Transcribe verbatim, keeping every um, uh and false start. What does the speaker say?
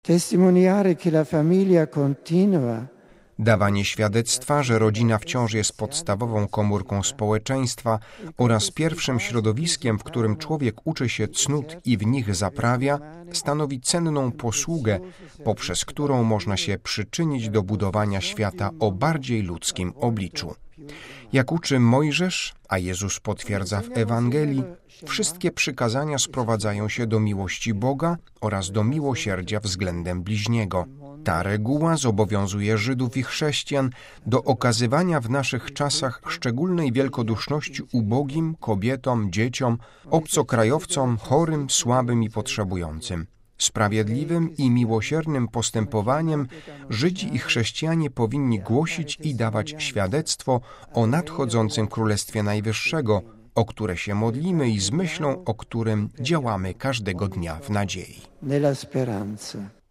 Testimoniare che la famiglia continua. Dawanie świadectwa, że rodzina wciąż jest podstawową komórką społeczeństwa oraz pierwszym środowiskiem, w którym człowiek uczy się cnót i w nich zaprawia, stanowi cenną posługę, poprzez którą można się przyczynić do budowania świata o bardziej ludzkim obliczu. Jak uczy Mojżesz, a Jezus potwierdza w Ewangelii, wszystkie przykazania sprowadzają się do miłości Boga oraz do miłosierdzia względem bliźniego. Ta reguła zobowiązuje Żydów i chrześcijan do okazywania w naszych czasach szczególnej wielkoduszności ubogim, kobietom, dzieciom, obcokrajowcom, chorym, słabym i potrzebującym. Sprawiedliwym i miłosiernym postępowaniem Żydzi i chrześcijanie powinni głosić i dawać świadectwo o nadchodzącym Królestwie Najwyższego, o które się modlimy i z myślą, o którym działamy każdego dnia w nadziei. Nella speranza.